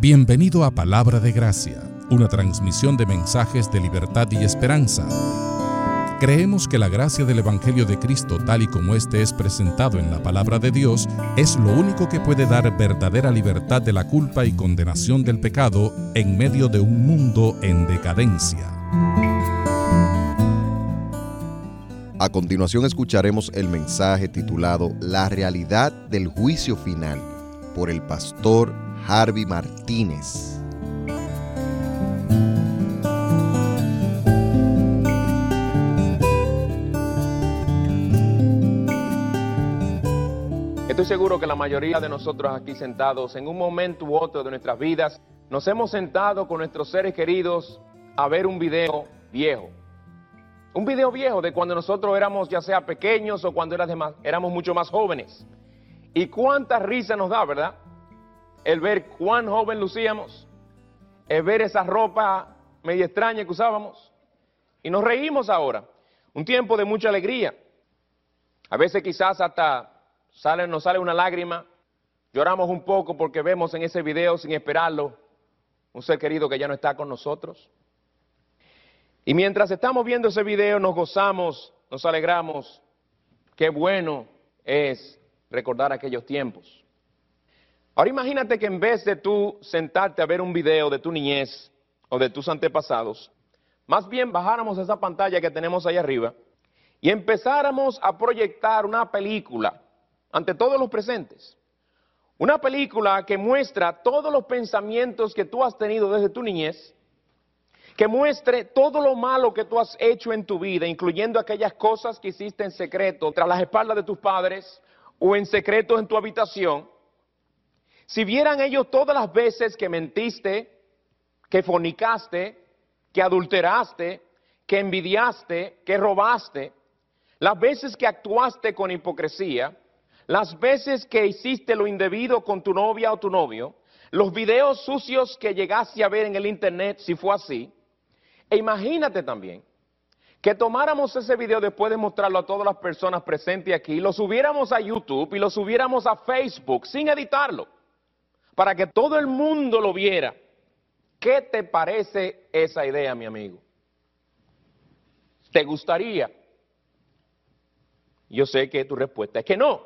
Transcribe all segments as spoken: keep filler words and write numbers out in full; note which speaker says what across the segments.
Speaker 1: Bienvenido a Palabra de Gracia, una transmisión de mensajes de libertad y esperanza. Creemos que la gracia del Evangelio de Cristo, tal y como éste es presentado en la Palabra de Dios, es lo único que puede dar verdadera libertad de la culpa y condenación del pecado en medio de un mundo en decadencia.
Speaker 2: A continuación escucharemos el mensaje titulado La realidad del juicio final por el pastor Harvey Martínez.
Speaker 3: Estoy seguro que la mayoría de nosotros aquí sentados, en un momento u otro de nuestras vidas, nos hemos sentado con nuestros seres queridos a ver un video viejo. Un video viejo de cuando nosotros éramos ya sea pequeños o cuando éramos mucho más jóvenes. Y cuánta risa nos da, ¿verdad? El ver cuán joven lucíamos, el ver esa ropa media extraña que usábamos. Y nos reímos ahora. Un tiempo de mucha alegría. A veces quizás hasta sale, nos sale una lágrima. Lloramos un poco porque vemos en ese video, sin esperarlo, un ser querido que ya no está con nosotros. Y mientras estamos viendo ese video nos gozamos, nos alegramos. Qué bueno es recordar aquellos tiempos. Ahora imagínate que en vez de tú sentarte a ver un video de tu niñez o de tus antepasados, más bien bajáramos esa pantalla que tenemos ahí arriba y empezáramos a proyectar una película ante todos los presentes. Una película que muestra todos los pensamientos que tú has tenido desde tu niñez, que muestre todo lo malo que tú has hecho en tu vida, incluyendo aquellas cosas que hiciste en secreto, tras las espaldas de tus padres o en secreto en tu habitación. Si vieran ellos todas las veces que mentiste, que fornicaste, que adulteraste, que envidiaste, que robaste, las veces que actuaste con hipocresía, las veces que hiciste lo indebido con tu novia o tu novio, los videos sucios que llegaste a ver en el internet, si fue así, e imagínate también que tomáramos ese video después de mostrarlo a todas las personas presentes aquí, lo subiéramos a YouTube y lo subiéramos a Facebook sin editarlo, para que todo el mundo lo viera. ¿Qué te parece esa idea, mi amigo? ¿Te gustaría? Yo sé que tu respuesta es que no.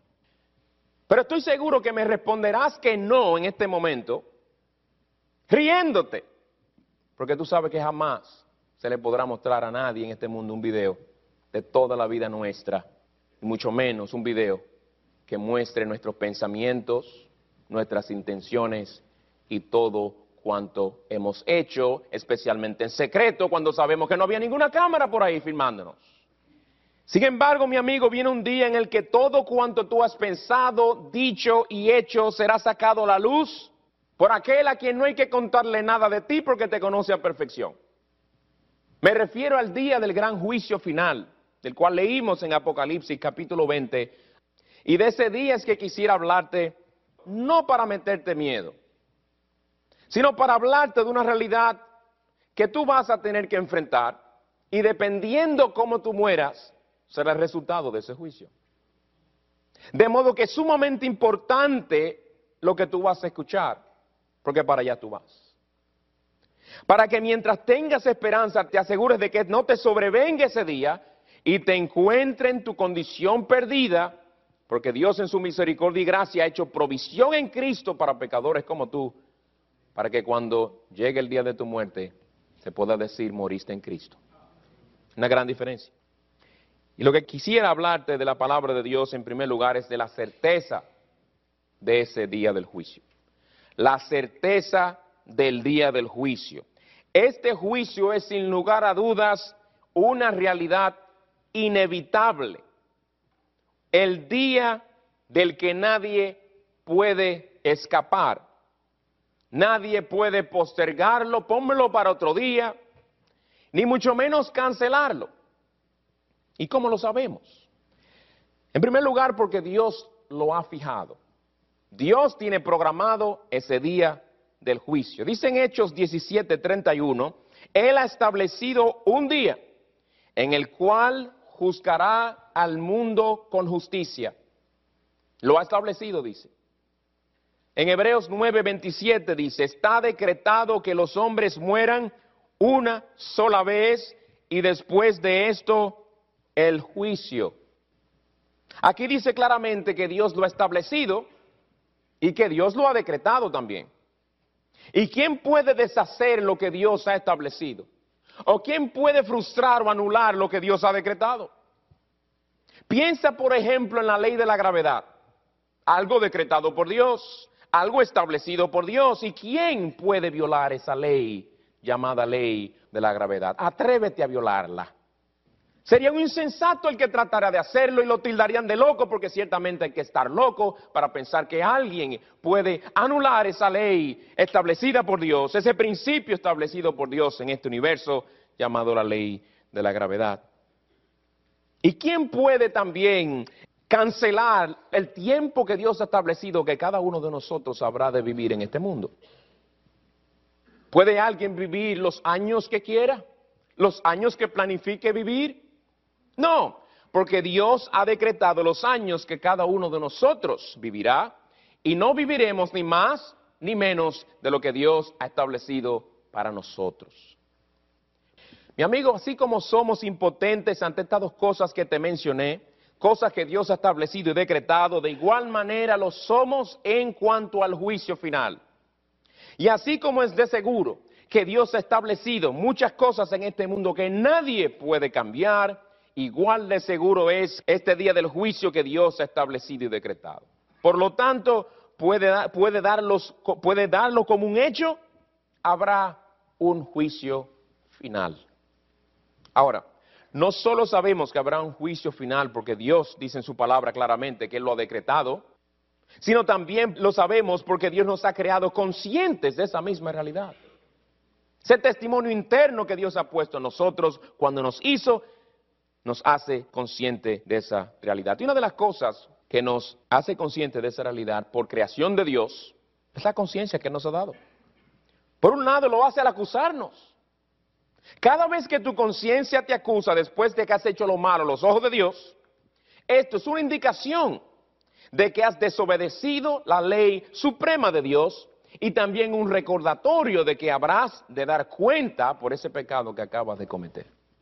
Speaker 3: Pero estoy seguro que me responderás que no en este momento, riéndote. Porque tú sabes que jamás se le podrá mostrar a nadie en este mundo un video de toda la vida nuestra, y mucho menos un video que muestre nuestros pensamientos, nuestras intenciones y todo cuanto hemos hecho, especialmente en secreto, cuando sabemos que no había ninguna cámara por ahí filmándonos. Sin embargo, mi amigo, viene un día en el que todo cuanto tú has pensado, dicho y hecho será sacado a la luz por aquel a quien no hay que contarle nada de ti porque te conoce a perfección. Me refiero al día del gran juicio final, del cual leímos en Apocalipsis capítulo veinte, y de ese día es que quisiera hablarte, no para meterte miedo, sino para hablarte de una realidad que tú vas a tener que enfrentar y dependiendo cómo tú mueras, será el resultado de ese juicio. De modo que es sumamente importante lo que tú vas a escuchar, porque para allá tú vas. Para que mientras tengas esperanza te asegures de que no te sobrevenga ese día y te encuentre en tu condición perdida, porque Dios en su misericordia y gracia ha hecho provisión en Cristo para pecadores como tú, para que cuando llegue el día de tu muerte se pueda decir moriste en Cristo. Una gran diferencia. Y lo que quisiera hablarte de la palabra de Dios en primer lugar es de la certeza de ese día del juicio. La certeza del día del juicio. Este juicio es sin lugar a dudas una realidad inevitable. El día del que nadie puede escapar. Nadie puede postergarlo, pónmelo para otro día, ni mucho menos cancelarlo. ¿Y cómo lo sabemos? En primer lugar, porque Dios lo ha fijado. Dios tiene programado ese día del juicio. Dice en Hechos diecisiete treinta y uno, Él ha establecido un día en el cual juzgará al mundo con justicia. Lo ha establecido, dice. En Hebreos nueve veintisiete dice, está decretado que los hombres mueran una sola vez y después de esto el juicio. Aquí dice claramente que Dios lo ha establecido y que Dios lo ha decretado también. ¿Y quién puede deshacer lo que Dios ha establecido? ¿O quién puede frustrar o anular lo que Dios ha decretado? Piensa, por ejemplo, en la ley de la gravedad. Algo decretado por Dios, algo establecido por Dios. ¿Y quién puede violar esa ley llamada ley de la gravedad? Atrévete a violarla. Sería un insensato el que tratara de hacerlo y lo tildarían de loco, porque ciertamente hay que estar loco para pensar que alguien puede anular esa ley establecida por Dios, ese principio establecido por Dios en este universo llamado la ley de la gravedad. ¿Y quién puede también cancelar el tiempo que Dios ha establecido que cada uno de nosotros habrá de vivir en este mundo? ¿Puede alguien vivir los años que quiera? ¿Los años que planifique vivir? No, porque Dios ha decretado los años que cada uno de nosotros vivirá y no viviremos ni más ni menos de lo que Dios ha establecido para nosotros. Mi amigo, así como somos impotentes ante estas dos cosas que te mencioné, cosas que Dios ha establecido y decretado, de igual manera lo somos en cuanto al juicio final. Y así como es de seguro que Dios ha establecido muchas cosas en este mundo que nadie puede cambiar, igual de seguro es este día del juicio que Dios ha establecido y decretado. Por lo tanto, puede, puede, darlos, puede darlo como un hecho, habrá un juicio final. Ahora, no solo sabemos que habrá un juicio final porque Dios dice en su palabra claramente que Él lo ha decretado, sino también lo sabemos porque Dios nos ha creado conscientes de esa misma realidad. Ese testimonio interno que Dios ha puesto en nosotros cuando nos hizo, nos hace consciente de esa realidad. Y una de las cosas que nos hace consciente de esa realidad por creación de Dios es la conciencia que nos ha dado. Por un lado lo hace al acusarnos. Cada vez que tu conciencia te acusa después de que has hecho lo malo a los ojos de Dios, esto es una indicación de que has desobedecido la ley suprema de Dios y también un recordatorio de que habrás de dar cuenta por ese pecado que acabas de cometer.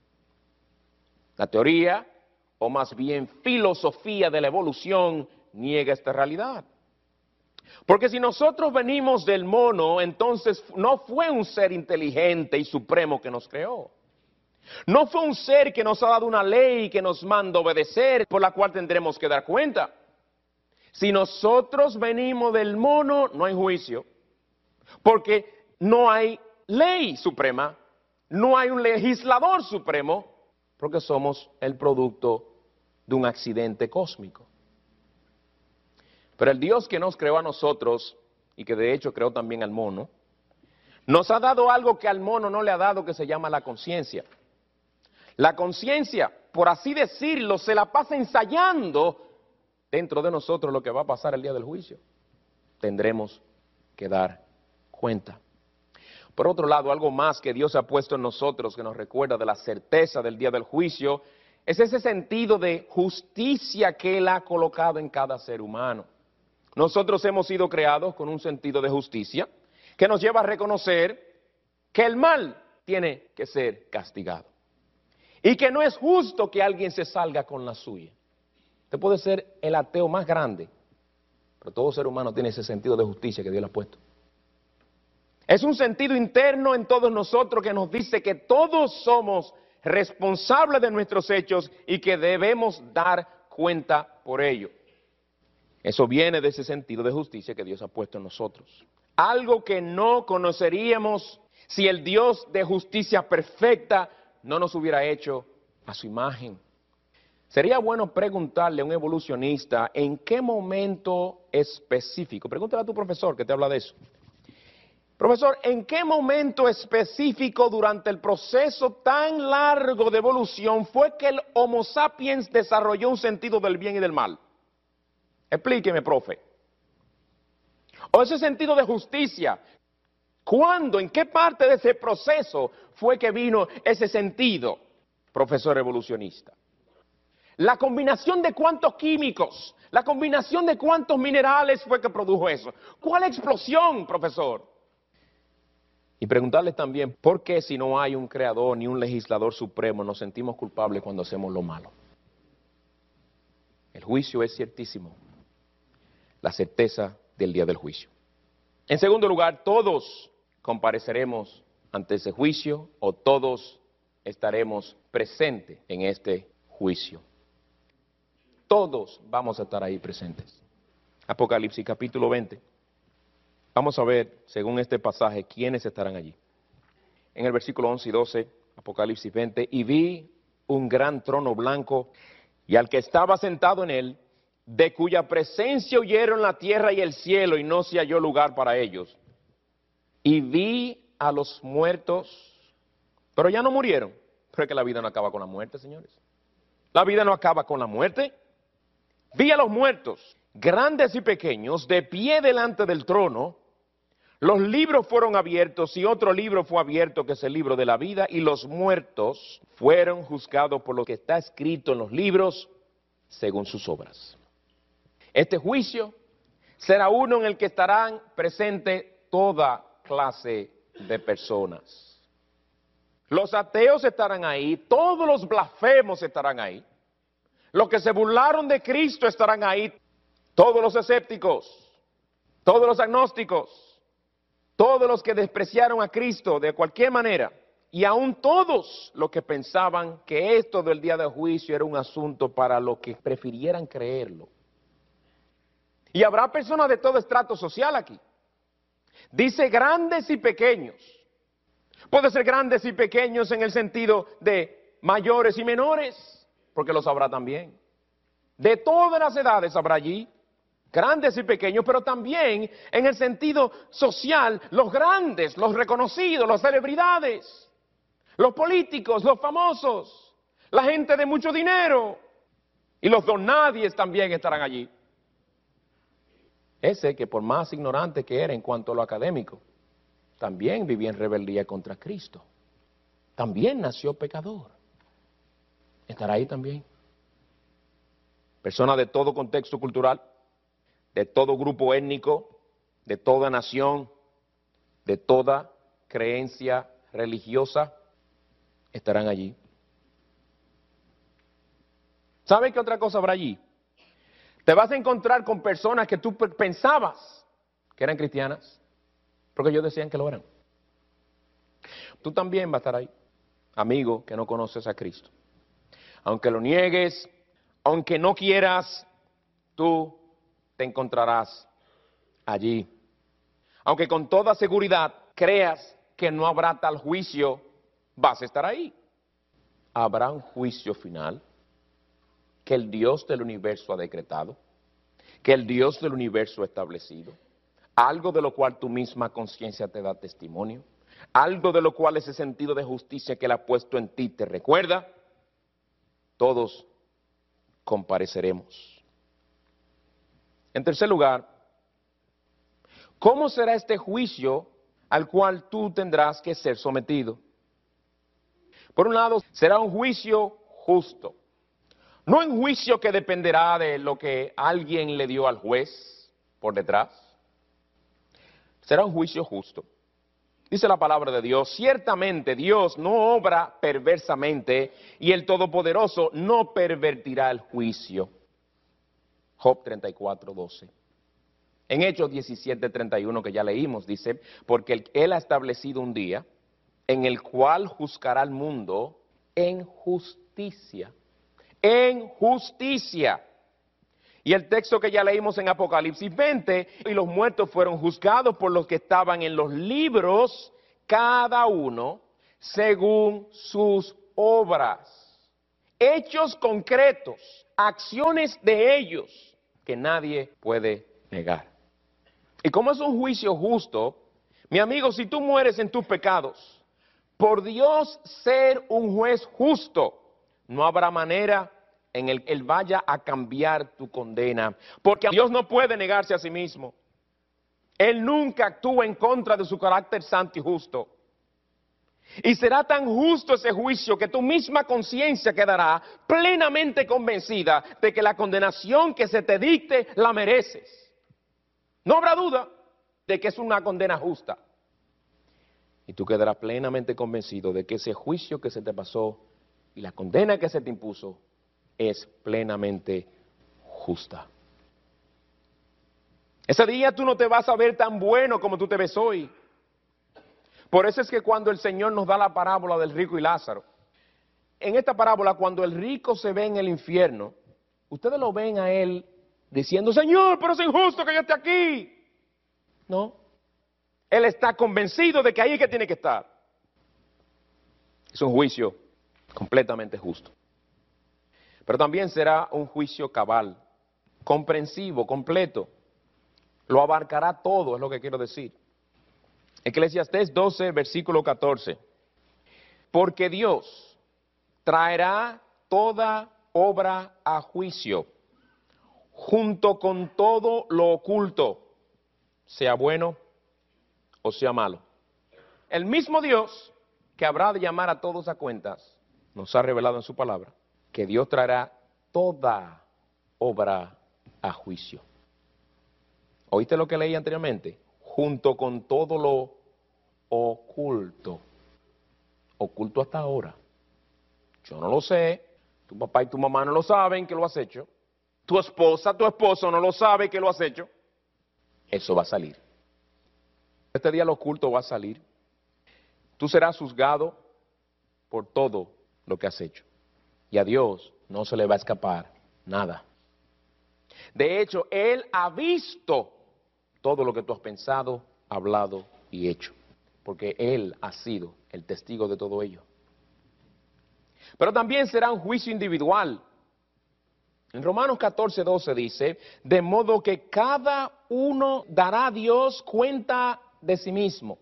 Speaker 3: La teoría, o más bien filosofía de la evolución, niega esta realidad. Porque si nosotros venimos del mono, entonces no fue un ser inteligente y supremo que nos creó. No fue un ser que nos ha dado una ley que nos manda obedecer, por la cual tendremos que dar cuenta. Si nosotros venimos del mono, no hay juicio. Porque no hay ley suprema, no hay un legislador supremo, porque somos el producto de un accidente cósmico. Pero el Dios que nos creó a nosotros, y que de hecho creó también al mono, nos ha dado algo que al mono no le ha dado, que se llama la conciencia. La conciencia, por así decirlo, se la pasa ensayando dentro de nosotros lo que va a pasar el día del juicio. Tendremos que dar cuenta. Por otro lado, algo más que Dios ha puesto en nosotros que nos recuerda de la certeza del día del juicio, es ese sentido de justicia que Él ha colocado en cada ser humano. Nosotros hemos sido creados con un sentido de justicia que nos lleva a reconocer que el mal tiene que ser castigado y que no es justo que alguien se salga con la suya. Usted puede ser el ateo más grande, pero todo ser humano tiene ese sentido de justicia que Dios le ha puesto. Es un sentido interno en todos nosotros que nos dice que todos somos responsables de nuestros hechos y que debemos dar cuenta por ello. Eso viene de ese sentido de justicia que Dios ha puesto en nosotros. Algo que no conoceríamos si el Dios de justicia perfecta no nos hubiera hecho a su imagen. Sería bueno preguntarle a un evolucionista en qué momento específico, pregúntale a tu profesor que te habla de eso. Profesor, ¿en qué momento específico durante el proceso tan largo de evolución fue que el Homo sapiens desarrolló un sentido del bien y del mal? Explíqueme, profe. O ese sentido de justicia, ¿cuándo, en qué parte de ese proceso fue que vino ese sentido, profesor evolucionista? La combinación de cuántos químicos, la combinación de cuántos minerales fue que produjo eso. ¿Cuál explosión, profesor? Y preguntarles también, ¿por qué si no hay un creador ni un legislador supremo nos sentimos culpables cuando hacemos lo malo? El juicio es ciertísimo, la certeza del día del juicio. En segundo lugar, todos compareceremos ante ese juicio o todos estaremos presentes en este juicio. Todos vamos a estar ahí presentes. Apocalipsis capítulo veinte. Vamos a ver, según este pasaje, quiénes estarán allí. En el versículo once y doce, Apocalipsis veinte, y vi un gran trono blanco y al que estaba sentado en él, de cuya presencia huyeron la tierra y el cielo y no se halló lugar para ellos. Y vi a los muertos, pero ya no murieron, porque la vida no acaba con la muerte, señores. La vida no acaba con la muerte. Vi a los muertos, grandes y pequeños, de pie delante del trono. Los libros fueron abiertos y otro libro fue abierto, que es el libro de la vida, y los muertos fueron juzgados por lo que está escrito en los libros según sus obras. Este juicio será uno en el que estarán presentes toda clase de personas. Los ateos estarán ahí, todos los blasfemos estarán ahí, los que se burlaron de Cristo estarán ahí, todos los escépticos, todos los agnósticos, todos los que despreciaron a Cristo de cualquier manera, y aún todos los que pensaban que esto del día del juicio era un asunto para los que prefirieran creerlo. Y habrá personas de todo estrato social aquí. Dice grandes y pequeños. Puede ser grandes y pequeños en el sentido de mayores y menores, porque los habrá también. De todas las edades habrá allí, grandes y pequeños, pero también en el sentido social, los grandes, los reconocidos, las celebridades, los políticos, los famosos, la gente de mucho dinero, y los donadies también estarán allí. Ese que por más ignorante que era en cuanto a lo académico, también vivía en rebeldía contra Cristo. También nació pecador. Estará ahí también. Personas de todo contexto cultural, de todo grupo étnico, de toda nación, de toda creencia religiosa, estarán allí. ¿Sabe qué otra cosa habrá allí? Te vas a encontrar con personas que tú pensabas que eran cristianas, porque ellos decían que lo eran. Tú también vas a estar ahí, amigo que no conoces a Cristo. Aunque lo niegues, aunque no quieras, tú te encontrarás allí. Aunque con toda seguridad creas que no habrá tal juicio, vas a estar ahí. Habrá un juicio final que el Dios del universo ha decretado, que el Dios del universo ha establecido, algo de lo cual tu misma conciencia te da testimonio, algo de lo cual ese sentido de justicia que Él ha puesto en ti te recuerda. Todos compareceremos. En tercer lugar, ¿cómo será este juicio al cual tú tendrás que ser sometido? Por un lado, será un juicio justo. No un juicio que dependerá de lo que alguien le dio al juez por detrás. Será un juicio justo. Dice la palabra de Dios, ciertamente Dios no obra perversamente y el Todopoderoso no pervertirá el juicio. Job treinta y cuatro, doce. En Hechos diecisiete, treinta y uno que ya leímos, dice, porque Él ha establecido un día en el cual juzgará al mundo en justicia. En justicia. Y el texto que ya leímos en Apocalipsis veinte, y los muertos fueron juzgados por los que estaban en los libros, cada uno según sus obras. Hechos concretos, acciones de ellos que nadie puede negar. Y como es un juicio justo, mi amigo, si tú mueres en tus pecados, por Dios ser un juez justo, no habrá manera en el que Él vaya a cambiar tu condena, porque Dios no puede negarse a sí mismo. Él nunca actúa en contra de su carácter santo y justo. Y será tan justo ese juicio que tu misma conciencia quedará plenamente convencida de que la condenación que se te dicte la mereces. No habrá duda de que es una condena justa. Y tú quedarás plenamente convencido de que ese juicio que se te pasó y la condena que se te impuso es plenamente justa. Ese día tú no te vas a ver tan bueno como tú te ves hoy. Por eso es que cuando el Señor nos da la parábola del rico y Lázaro, en esta parábola cuando el rico se ve en el infierno, ustedes lo ven a él diciendo, Señor, pero es injusto que yo esté aquí. No, él está convencido de que ahí es que tiene que estar. Es un juicio completamente justo. Pero también será un juicio cabal, comprensivo, completo. Lo abarcará todo, es lo que quiero decir. Eclesiastés doce, versículo catorce. Porque Dios traerá toda obra a juicio, junto con todo lo oculto, sea bueno o sea malo. El mismo Dios que habrá de llamar a todos a cuentas, nos ha revelado en su palabra, que Dios traerá toda obra a juicio. ¿Oíste lo que leí anteriormente? Junto con todo lo oculto. Oculto hasta ahora. Yo no lo sé. Tu papá y tu mamá no lo saben que lo has hecho. Tu esposa, tu esposo no lo sabe que lo has hecho. Eso va a salir. Este día lo oculto va a salir. Tú serás juzgado por todo lo que has hecho. Y a Dios no se le va a escapar nada. De hecho, Él ha visto todo lo que tú has pensado, hablado y hecho, porque Él ha sido el testigo de todo ello. Pero también será un juicio individual. En Romanos catorce, doce dice, de modo que cada uno dará a Dios cuenta de sí mismo.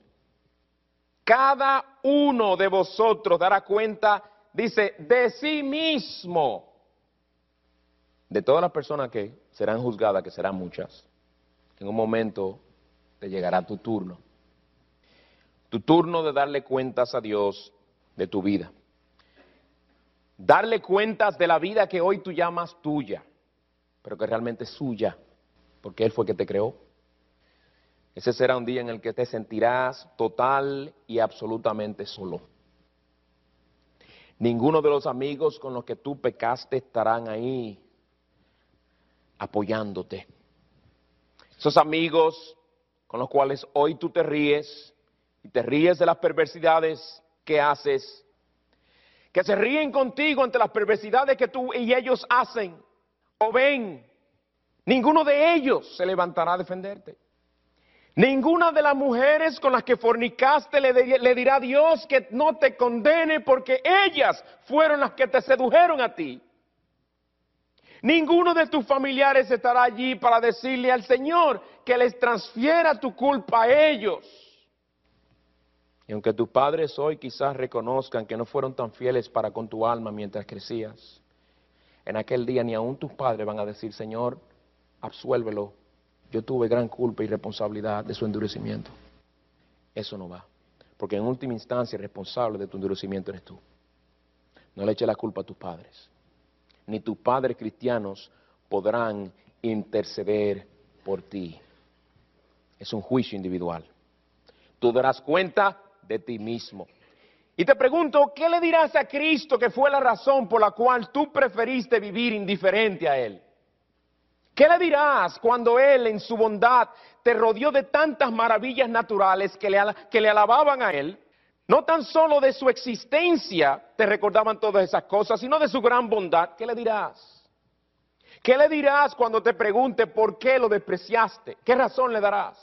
Speaker 3: Cada uno de vosotros dará cuenta, dice, de sí mismo. De todas las personas que serán juzgadas, que serán muchas, en un momento te llegará tu turno. Tu turno de darle cuentas a Dios de tu vida. Darle cuentas de la vida que hoy tú llamas tuya, pero que realmente es suya, porque Él fue que te creó. Ese será un día en el que te sentirás total y absolutamente solo. Ninguno de los amigos con los que tú pecaste estarán ahí apoyándote. Esos amigos con los cuales hoy tú te ríes y te ríes de las perversidades que haces, que se ríen contigo ante las perversidades que tú y ellos hacen o ven, ninguno de ellos se levantará a defenderte. Ninguna de las mujeres con las que fornicaste le, de, le dirá a Dios que no te condene porque ellas fueron las que te sedujeron a ti. Ninguno de tus familiares estará allí para decirle al Señor que les transfiera tu culpa a ellos. Y aunque tus padres hoy quizás reconozcan que no fueron tan fieles para con tu alma mientras crecías, en aquel día ni aún tus padres van a decir, Señor, absuélvelo, yo tuve gran culpa y responsabilidad de su endurecimiento. Eso no va, porque en última instancia el responsable de tu endurecimiento eres tú. No le eches la culpa a tus padres. Ni tus padres cristianos podrán interceder por ti. Es un juicio individual. Tú darás cuenta de ti mismo. Y te pregunto, ¿qué le dirás a Cristo que fue la razón por la cual tú preferiste vivir indiferente a Él? ¿Qué le dirás cuando Él en su bondad te rodeó de tantas maravillas naturales que le, que le alababan a Él? No tan solo de su existencia te recordaban todas esas cosas, sino de su gran bondad. ¿Qué le dirás? ¿Qué le dirás cuando te pregunte por qué lo despreciaste? ¿Qué razón le darás?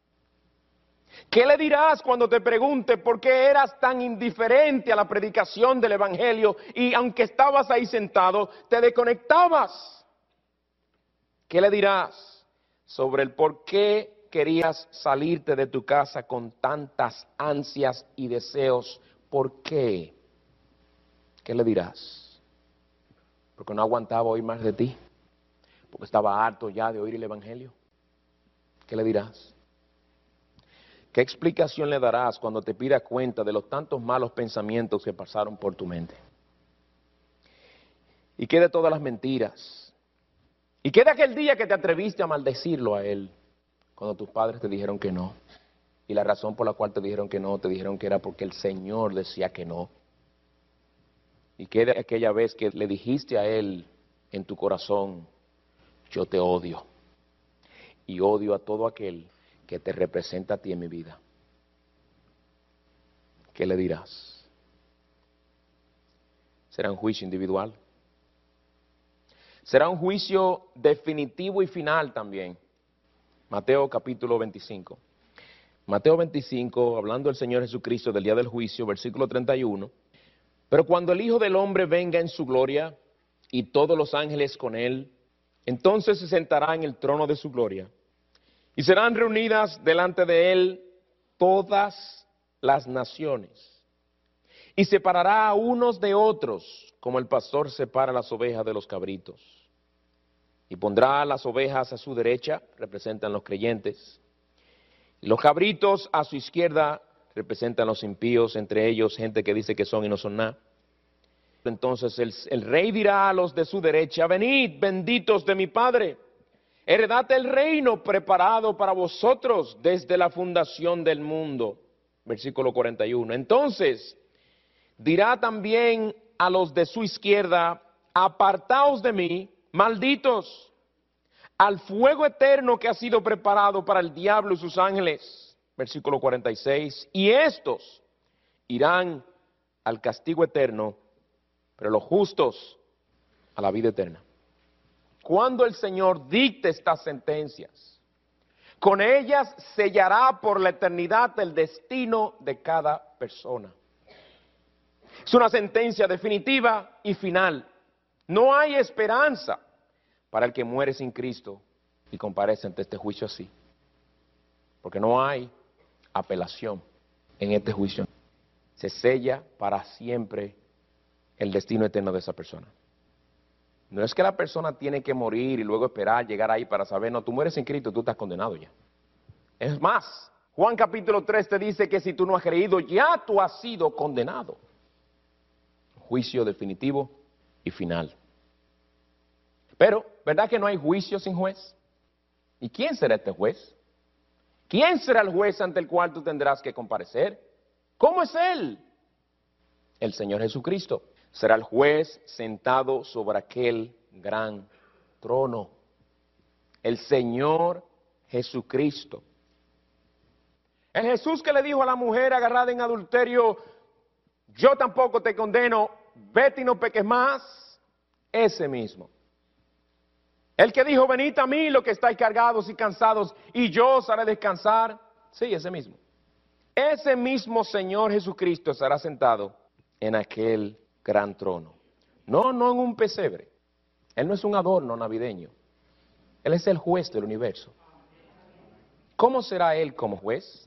Speaker 3: ¿Qué le dirás cuando te pregunte por qué eras tan indiferente a la predicación del Evangelio y aunque estabas ahí sentado, te desconectabas? ¿Qué le dirás sobre el por qué querías salirte de tu casa con tantas ansias y deseos? ¿Por qué? ¿Qué le dirás? ¿Porque no aguantaba oír más de ti? ¿Porque estaba harto ya de oír el Evangelio? ¿Qué le dirás? ¿Qué explicación le darás cuando te pida cuenta de los tantos malos pensamientos que pasaron por tu mente? ¿Y qué de todas las mentiras? ¿Y qué de aquel día que te atreviste a maldecirlo a él cuando tus padres te dijeron que no? Y la razón por la cual te dijeron que no, te dijeron que era porque el Señor decía que no. ¿Y qué de aquella vez que le dijiste a él en tu corazón, yo te odio y odio a todo aquel que te representa a ti en mi vida? ¿Qué le dirás? ¿Será un juicio individual? ¿Será un juicio definitivo y final también? Mateo capítulo veinticinco. Mateo veinticinco, hablando del Señor Jesucristo del día del juicio, versículo treinta y uno. Pero cuando el Hijo del Hombre venga en su gloria y todos los ángeles con él, entonces se sentará en el trono de su gloria y serán reunidas delante de él todas las naciones y separará a unos de otros como el pastor separa las ovejas de los cabritos. Y pondrá las ovejas a su derecha, representan los creyentes, y los cabritos a su izquierda, representan los impíos, entre ellos gente que dice que son y no son nada. Entonces el, el rey dirá a los de su derecha, venid, benditos de mi Padre, heredad el reino preparado para vosotros desde la fundación del mundo. Versículo cuarenta y uno. Entonces dirá también a los de su izquierda, apartaos de mí, malditos, al fuego eterno que ha sido preparado para el diablo y sus ángeles. Versículo cuarenta y seis. Y estos irán al castigo eterno, pero los justos a la vida eterna. Cuando el Señor dicte estas sentencias, con ellas sellará por la eternidad el destino de cada persona. Es una sentencia definitiva y final. No hay esperanza para el que muere sin Cristo y comparece ante este juicio así. Porque no hay apelación en este juicio. Se sella para siempre el destino eterno de esa persona. No es que la persona tiene que morir y luego esperar llegar ahí para saber, no, tú mueres sin Cristo, tú estás condenado ya. Es más, Juan capítulo tres te dice que si tú no has creído, ya tú has sido condenado. Juicio definitivo y final. Pero, ¿verdad que no hay juicio sin juez? ¿Y quién será este juez? ¿Quién será el juez ante el cual tú tendrás que comparecer? ¿Cómo es él? El Señor Jesucristo será el juez sentado sobre aquel gran trono. El Señor Jesucristo. El Jesús que le dijo a la mujer agarrada en adulterio, yo tampoco te condeno, vete y no peques más, ese mismo. El que dijo, venid a mí los que estáis cargados y cansados, y yo os haré descansar, sí, ese mismo. Ese mismo Señor Jesucristo estará sentado en aquel gran trono. No, no en un pesebre. Él no es un adorno navideño. Él es el juez del universo. ¿Cómo será Él como juez?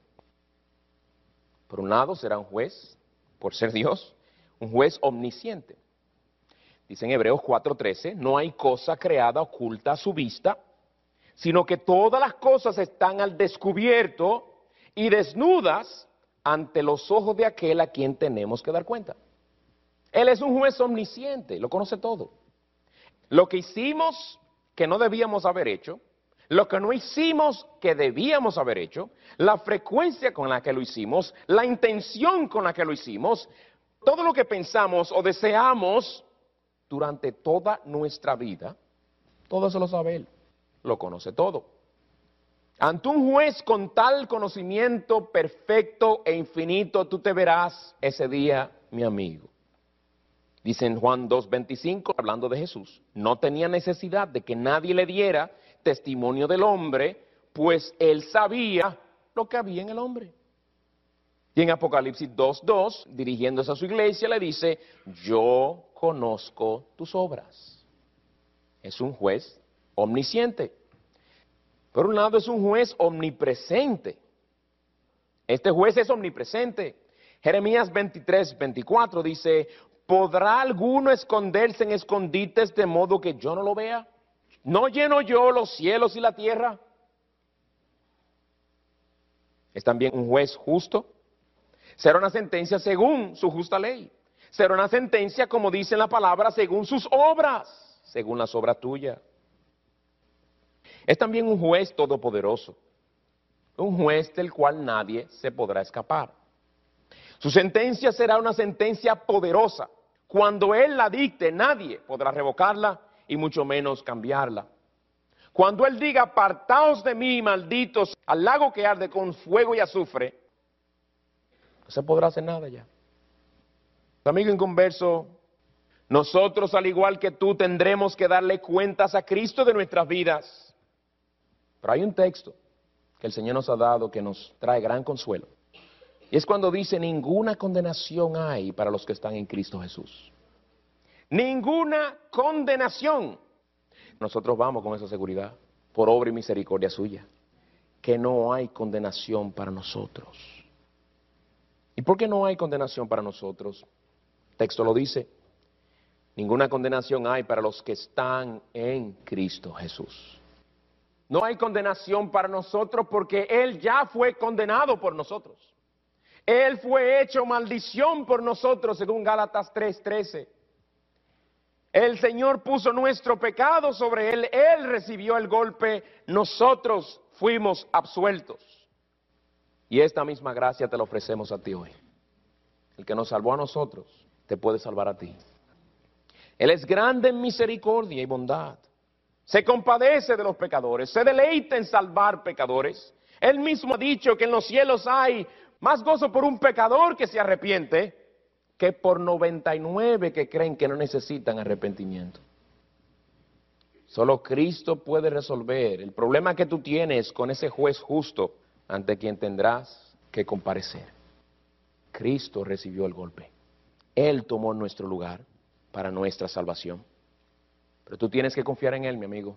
Speaker 3: Por un lado será un juez, por ser Dios, un juez omnisciente. Dice en Hebreos cuatro trece, no hay cosa creada oculta a su vista, sino que todas las cosas están al descubierto y desnudas ante los ojos de aquel a quien tenemos que dar cuenta. Él es un juez omnisciente, lo conoce todo. Lo que hicimos que no debíamos haber hecho, lo que no hicimos que debíamos haber hecho, la frecuencia con la que lo hicimos, la intención con la que lo hicimos, todo lo que pensamos o deseamos durante toda nuestra vida, todo eso lo sabe Él, lo conoce todo. Ante un juez con tal conocimiento perfecto e infinito, tú te verás ese día, mi amigo. Dice en Juan dos veinticinco, hablando de Jesús, no tenía necesidad de que nadie le diera testimonio del hombre, pues él sabía lo que había en el hombre. Y en Apocalipsis dos dos, dirigiéndose a su iglesia, le dice, yo conozco tus obras. Es un juez omnisciente. Por un lado es un juez omnipresente. Este juez es omnipresente. Jeremías veintitrés veinticuatro dice, ¿podrá alguno esconderse en escondites de modo que yo no lo vea? ¿No lleno yo los cielos y la tierra? Es también un juez justo. Será una sentencia según su justa ley. Será una sentencia, como dice en la palabra, según sus obras, según las obras tuyas. Es también un juez todopoderoso, un juez del cual nadie se podrá escapar. Su sentencia será una sentencia poderosa. Cuando Él la dicte, nadie podrá revocarla y mucho menos cambiarla. Cuando Él diga, apartaos de mí, malditos, al lago que arde con fuego y azufre, no se podrá hacer nada ya. Amigo inconverso, nosotros, al igual que tú, tendremos que darle cuentas a Cristo de nuestras vidas. Pero hay un texto que el Señor nos ha dado que nos trae gran consuelo. Y es cuando dice, ninguna condenación hay para los que están en Cristo Jesús. Ninguna condenación. Nosotros vamos con esa seguridad, por obra y misericordia suya, que no hay condenación para nosotros. ¿Y por qué no hay condenación para nosotros? El texto lo dice, ninguna condenación hay para los que están en Cristo Jesús. No hay condenación para nosotros porque Él ya fue condenado por nosotros. Él fue hecho maldición por nosotros, según Gálatas tres trece. El Señor puso nuestro pecado sobre Él, Él recibió el golpe, nosotros fuimos absueltos. Y esta misma gracia te la ofrecemos a ti hoy. El que nos salvó a nosotros, te puede salvar a ti. Él es grande en misericordia y bondad. Se compadece de los pecadores, se deleita en salvar pecadores. Él mismo ha dicho que en los cielos hay más gozo por un pecador que se arrepiente que por noventa y nueve que creen que no necesitan arrepentimiento. Solo Cristo puede resolver el problema que tú tienes con ese juez justo ante quien tendrás que comparecer. Cristo recibió el golpe. Él tomó nuestro lugar para nuestra salvación. Pero tú tienes que confiar en Él, mi amigo.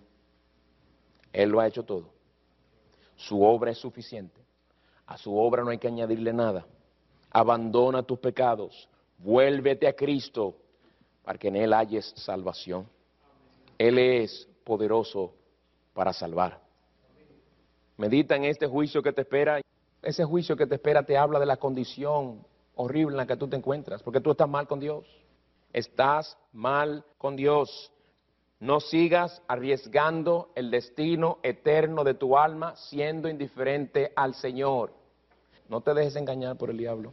Speaker 3: Él lo ha hecho todo. Su obra es suficiente. A su obra no hay que añadirle nada. Abandona tus pecados. Vuélvete a Cristo para que en Él halles salvación. Él es poderoso para salvar. Medita en este juicio que te espera. Ese juicio que te espera te habla de la condición horrible en la que tú te encuentras, porque tú estás mal con Dios. Estás mal con Dios. No sigas arriesgando el destino eterno de tu alma siendo indiferente al Señor. No te dejes engañar por el diablo.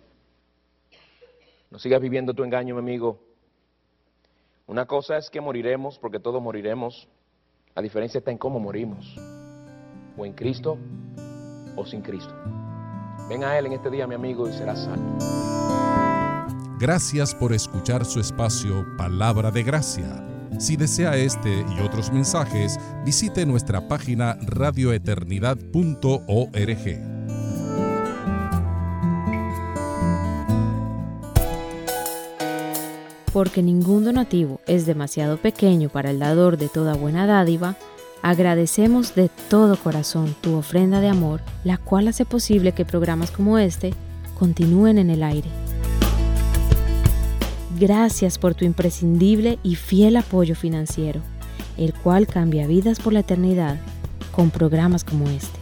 Speaker 3: No sigas viviendo tu engaño, mi amigo. Una cosa es que moriremos, porque todos moriremos. La diferencia está en cómo morimos. O en Cristo o sin Cristo. Ven a Él en este día, mi amigo, y serás salvo.
Speaker 1: Gracias por escuchar su espacio Palabra de Gracia. Si desea este y otros mensajes, visite nuestra página radio eternidad punto org.
Speaker 4: Porque ningún donativo es demasiado pequeño para el dador de toda buena dádiva, agradecemos de todo corazón tu ofrenda de amor, la cual hace posible que programas como este continúen en el aire. Gracias por tu imprescindible y fiel apoyo financiero, el cual cambia vidas por la eternidad con programas como este.